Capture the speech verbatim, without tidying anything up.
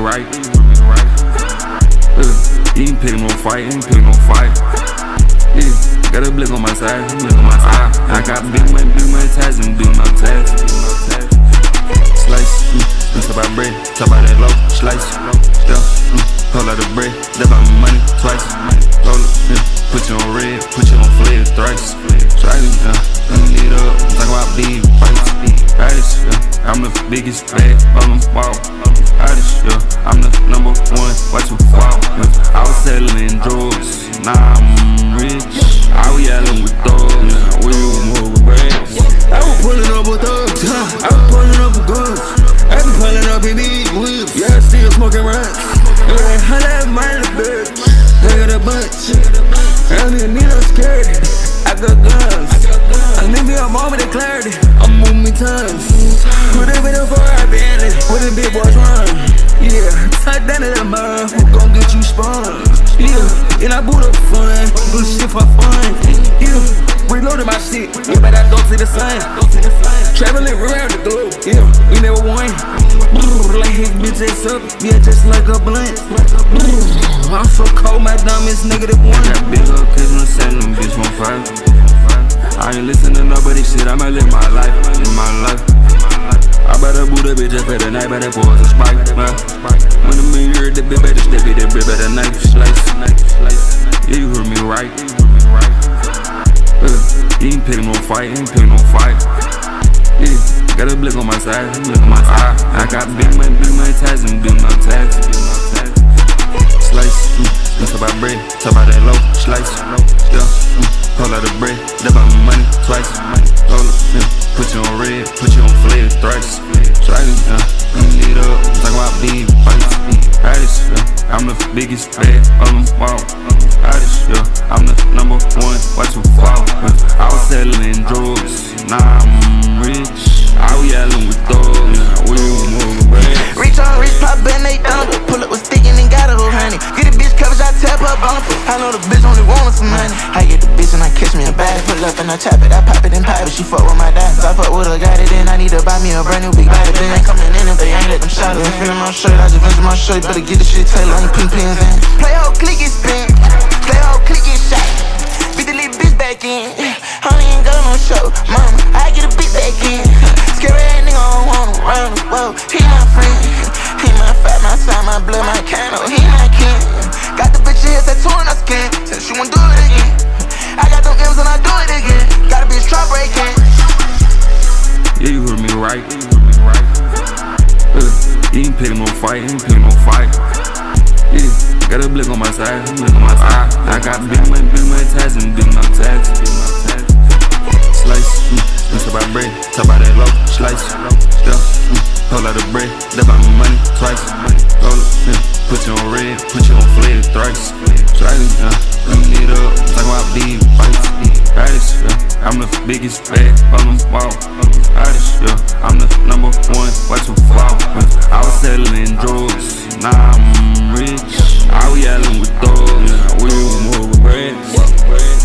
right. Uh, you ain't picking no fight, you ain't picking no fight. Yeah, got a blick on my side, blick on my side. I got big money, big money ties and big mouth ties. Slice, mm, talk about bread, talk about that low. Slice, yeah, mm, hold out the bread, dip out my money twice. Roll it, yeah, put you on red, put you on flare thrice. Try it, yeah, mm, need up, talk about big fights. Hottest, yeah, I'm the biggest bag on the wall. Hottest, yeah, I'm the number one, watch you fall. Yeah. I was selling drugs, now I'm rich. I was yelling with thugs, now we move with bread. I was pulling up with thugs, I was pulling up with guns. I been pulling up in big whips, yeah, still smoking rocks. Look at how that money, bitch. Look at the bunch. I don't even need no security. I got guns. I need me a moment of clarity. I'm moving me tons. Put it in the fire, I been it. Where the big boys run? Yeah, tight down to the mud. Who gon' get you spun? Yeah, and I boot up fun. Do shit for fun. Yeah, reloaded my shit. Yeah, but I go to the sun. Traveling around the globe. Yeah, we never won. Like his bitch ass up. Yeah, just like a blunt. I'm so cold, my diamonds negative one. I got big up kids on the set, them bitch on fire. I ain't listen to nobody shit, I'ma live my life, live my life. I better boot a bitch up at the night, but that boy's a spike, man. When the man heard the bitch better step it, that bitch better knife slice. Yeah, you heard me right. Uh, you ain't picking no fight, you ain't picking no fight. Yeah, got a blick on my side, blick on my side. I got big money, big money ties and big mouth ties. Slice, mm, talk about bread, talk about that low. Slice, yeah, mm, hold out the bread, dip out my money twice. Roll it, yeah, put you on red, put you on flare thrice. Try it, yeah, mm, need up, talk about big fights. Hottest, yeah, I'm the biggest bag on the wall. Hottest, yeah, I'm the number one, watch you fall. Yeah. I was selling drugs, now I'm rich. I was yelling with thugs, now we move bread. Reach on rich, pop bend, they done. Pull up with stick and then got a whole honey. Get a bitch coverage, I tap up on it. I know the bitch only want some money. I get the bitch and I catch me a bag. Pull up and I chop it, I pop it and pop it. She fuck with my diamonds, I fuck with her, got it in. I need to buy me a brand new big body. They ain't coming in if they ain't let them shot it. Ain't feeling my shirt, I just venture my shirt. Better get the shit tailored, I ain't pin pins in. Play whole click get spin, play whole click get shot. Beat the little bitch back in. Honey ain't got no show, mama, I get a bitch back in. Scary ass nigga don't wanna run, whoa, he my friend. He my fat, my side, my blood, my candle, he my king. Got the bitch here tattooing her skin, said she won't do it again. I got them M's and I do it again. Got a bitch try breaking. Yeah, you heard me right. Uh, you ain't picking no fight, you ain't picking no fight. Yeah, got a blick on my side, blick on my side. I got big money, big money ties and big mouth ties. Slice, mm, talk about bread, talk about that low. Slice, yeah, mm, hold out the bread, dip out my money twice. Roll it, yeah, put you on red, put you on flare thrice. Try it, yeah, you need up, talk about big fights. Hottest, yeah, I'm the biggest bag on the wall. Hottest, yeah, I'm the number one, watch you fall. I was selling drugs, now I'm rich. I was yelling with thugs, now we move with bread.